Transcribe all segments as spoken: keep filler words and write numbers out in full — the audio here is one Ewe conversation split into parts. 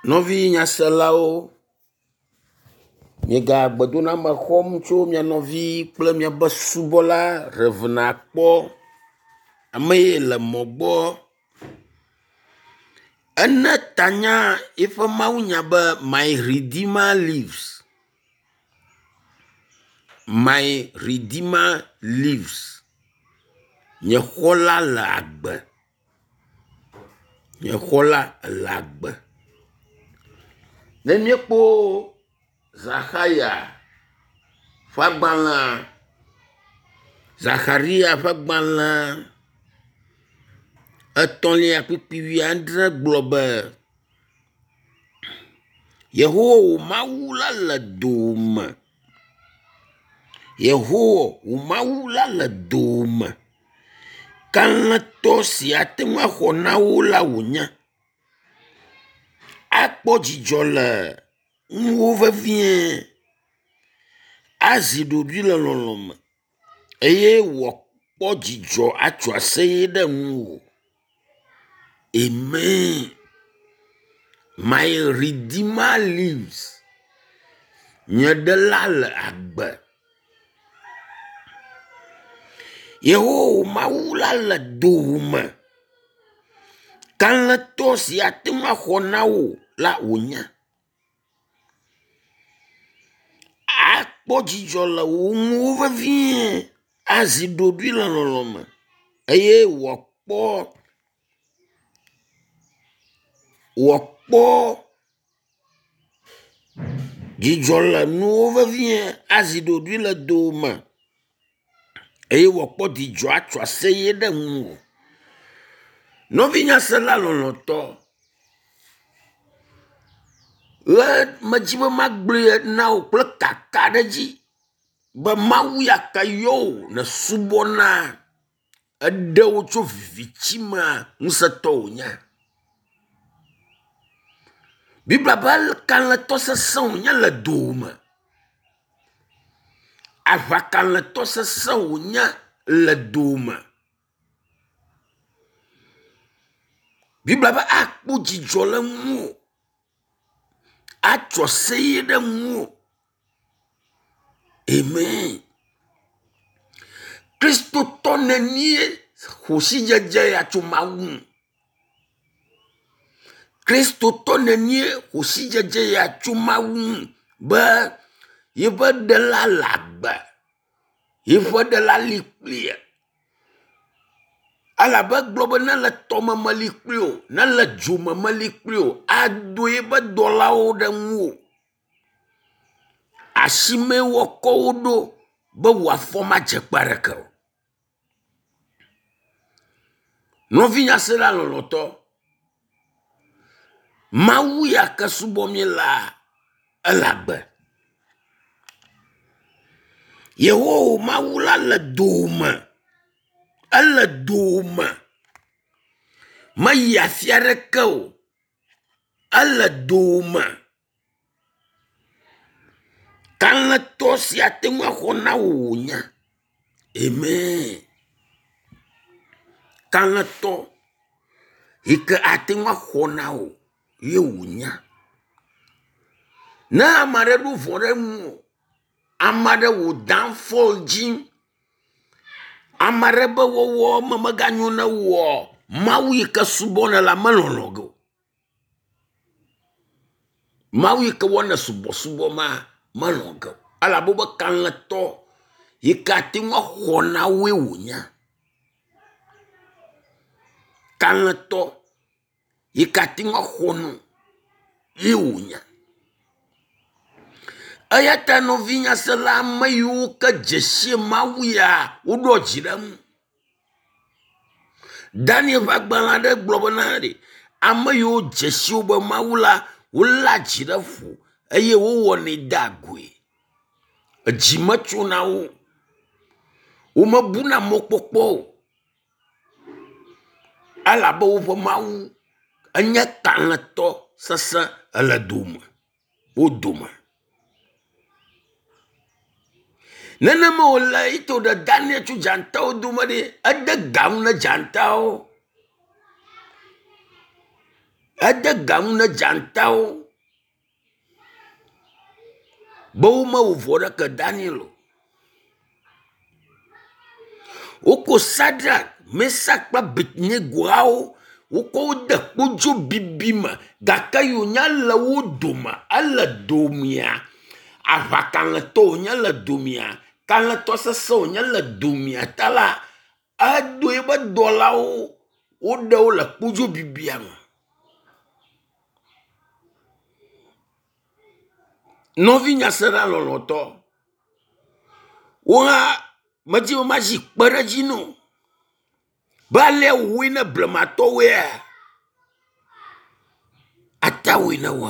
Novi nyaselao, miega gbedona me xɔm tso mia novi kple miabe subɔla revena kpɔ ame ye le mɔ gbɔ. Ene tanya eƒe mawunya be my redeemer lives. My redeemer lives. Nye xɔla le agbe. Nye xɔla le agbe. Ne miekpo Zachaya fagbala, Zacharia fagbala etɔ̃lia kpikpi wi andre gblɔ be Yehowa wo Mawu la le dome. Yehowa wo Mawu la le dome. Kalẽtɔ si ate ŋu axɔ na wo la wònya. Akpɔ dzidzɔ le ŋuwo vevie. Azi ɖoɖoe le lɔlɔ̃ me. Eye wòakpɔ dzidzɔ atso aseye ɖe ŋuwo. Amen. My redeemer lives. Nye ɖela le agbe. Yehowa Mawu la le dome. Kalẽtɔ si ate ŋu axɔ na wo la wònya. Akpɔ dzidzɔ le wo ŋuwo vevie. Azi ɖoɖoe le lɔlɔ̃ me. Eye wòakpɔ wòakpɔ dzidzɔ le nuwo vevie. Azi ɖoɖoe le dome. Eye wòakpɔ dzidzɔ atso aseye ɖe ŋuwo. Novi nyasela lɔlɔ̃tɔ. Le medzi be magblɔe na wo kple kaka ɖe dzi be Mawu ya ke yɔ wo ne subɔna eɖe wo tso vivitsi mea ŋusẽtɔ wònya. Biblia be kalẽtɔ sesẽ wònya le dome. Aʋakalẽtɔ sesẽ wònya le dome. Biblia be akpɔ dzidzɔ le ŋuwo. Atso aseye ɖe ŋuwo. Amen. Kristotɔ nenie hosidzedze ya tso Mawu. Kristotɔ nenie hosidzedze ya tso Mawu be yeƒe ɖela le agbe. Yeƒe ɖela li kplie. Alabe gblɔ be ne le tɔ me meli kpli o, ne le dzo me meli kpli o, ado yeƒe dɔlawo ɖe ŋuwo. Asime wɔkɔ wo ɖo be wòafɔ madze kpe ɖeke o. Novi nyasela lɔlɔ̃tɔ. Mawu ya ke subɔ mi la ele agbe. Yehowa Mawu la le dome. Ele dome. Meyi afi aɖeke o. Ele dome. Kalẽtɔ si ate ŋu axɔ na wo wònya. Amen. Kalẽtɔ yi ke ate ŋu axɔ na wo ye wònya. Ne ame aɖe ɖo vɔ ɖe ŋu, ame aɖe wò downfall dzi, ame aɖe be wɔwɔ me meganyo ne wɔ, Mawu yi ke subɔna la melɔlɔ ge o. Mawu yi ke wɔna subɔsubɔ ma melɔ ge o. Elabena be kalẽtɔ yi ke ate ŋu axɔ na woe wònya. Kalẽtɔ yi ke ate ŋu axɔ nu ye wònya. Eya ta novi nyasela ame yiwo ke dzesi Mawu ya woɖo dzi ɖe ŋu. Daniel ƒe agbalẽ aɖe gblɔ bena ɖe ame yiwo dzesiwo be Mawu la wolé dzi ɖe ƒo eye wowɔnɛ de agoe. Edzi metso na wo. Womebuna mɔkpɔkpɔ o. Elabe woƒe Mawu enye kalẽtɔ sesẽ ele dome. Wo dome. Nenema wòle ito ɖe Daniel tso dzantawo dome ɖe ede gaŋu ne dzantawo. Ada gamu na jantau. Bau mau voda ke Daniel. Oko Sadrak, Mesak pa bitne guau. Oko da kujo bibima. Gakayo nya la wodoma. Ala domia. Avakan la to nya la domia. Kan la to saso nya la domia. Tala. Ado eba dola o. Oda o la kujo bibiang. Novinya sera loloto. Oha. Maji maji parajino. Bale wina blamato we. Ata wina wa.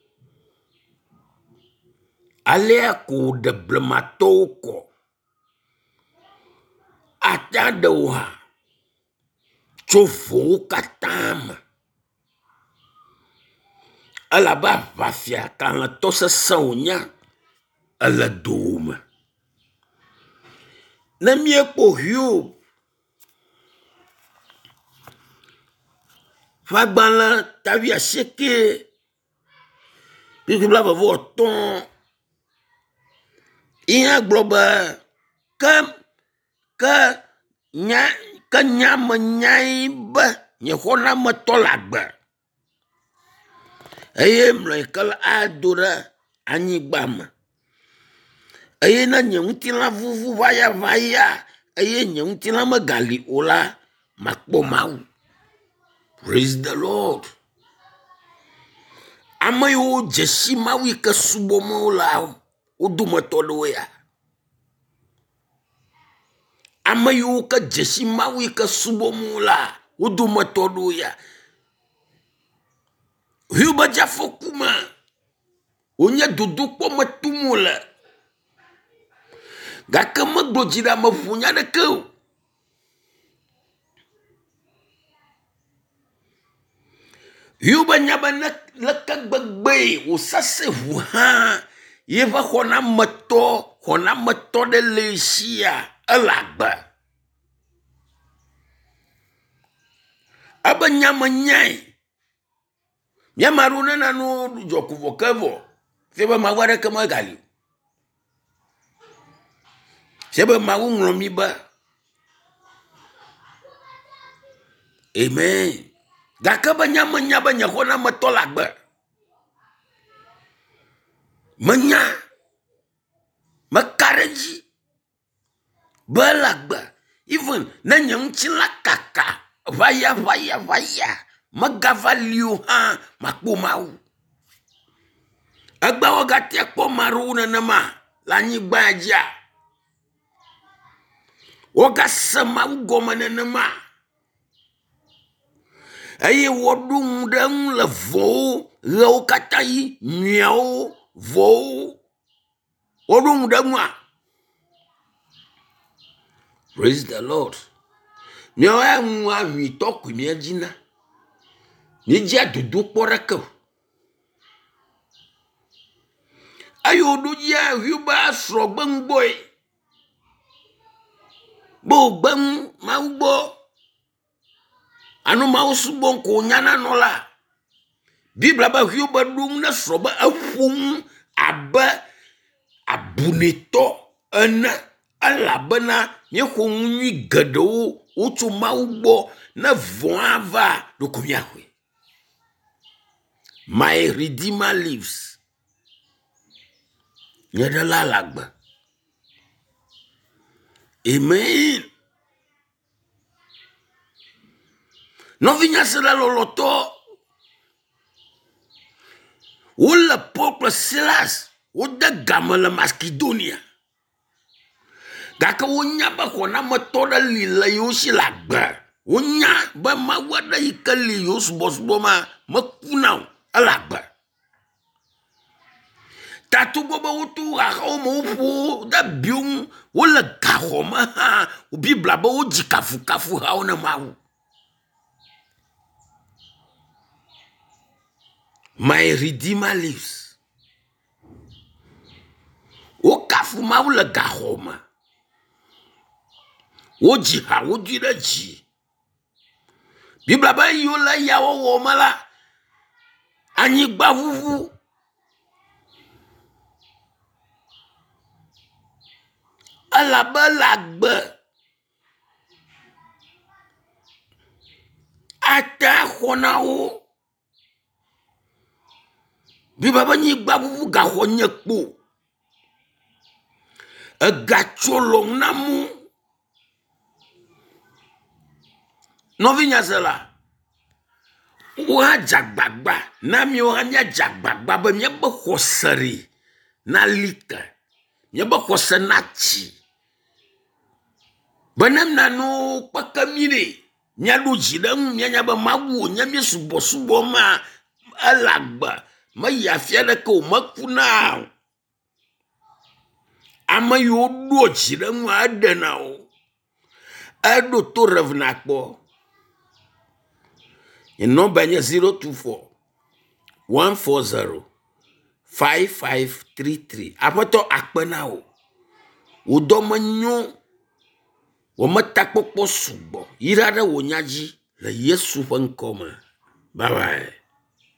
Ale aku de blamato ko. Ata de wa. Chofo katama. Ala ba vafia kan la tosa saunya. Ala doma. Na mie po hiu. Fagbala tavi a seke. Puis que blava voton. Iya globa. Kam. Ka. Nya. Ka nyama nyai ba. Nye hona matolagba. Aye mle kala adora. Anyi bama. Aye na nyunti la vuvu vaya vaya. Aye nyunti la magali ola. Makpo mau. Praise the Lord. Amayo jeshi mawi ka subomo la. Uduma todo ya. Amayo ka jeshi mawi ka subomo la. Uduma todo ya. Huba jafokuma. Onya duduk po matumula. Gaka maglojira mafunya de kau. Yuba nyaba lekak bagbe usase huha. Yeva hona mato. Hona mato de lesia. Alagba. Aba nyama nyai. Nyamaruna nanu joku vokevo. Seba mawara kama gali. Seba mawu nglomiba. Amen. Gaka banyama nyaba nyakona matolagba. Menya. Makareji. Balagba. Even nanyang chilakaka. Vaya vaya vaya. Magavaliu ha. Makpo mau. Agba wagati akpo maruna nama. Lanyi baja. Wagasama ugoma na nama. Aye wodung dang la vo. Lau katai. Miao. Vo. Wodung dang wa. Praise the Lord. Miao ya mwa mitoku miya jina. Nijia dudu porako. Ayo dujia huba srogbang boy. Bo bang mau bo. Anu mau subong ko nyana nola. Bibla ba huba dung na sroba afung aba abuneto ana alabana nye khunyi gado utu mau bo na voava dokumyahwe. My Redeemer lives. Nyadala lagba. Amen. Novinya sera loloto. Ola peuple Silas. Oda gamala Maskidonia. Gaka wonya ba kona matoda lila yoshi lagba. Wonya ba mawada ikali yos bosboma makunau alagba. Tatu boba utu akoma upu da biung wala kahoma ha ubi blaba uji kafu kafu haona mau. My Redeemer lives. O kafu mau la kahoma. Oji ha uji da ji. Bi blaba yola yawo womala. anyigba vuvu alabe lagbe ata xonawo bi baba anyigba vuvu ga xɔ nye kpo egatsolo namu novinya sela wa jagbagba na mi wa nya jagbagba be mi be xɔseri na lika mi be xɔse na tsi benem na no pakamire nya do jidam nya nya be mawu nya mi subo subo ma alagba ma ya fia de ko makuna ama yo do jidam adena o ado to revna kpo in number zero two four one four zero five five three three. Apoto akpena o. Udo manyo. Wamata popo subo. Irada wonyaji. La Yesu wankoma. Bye bye.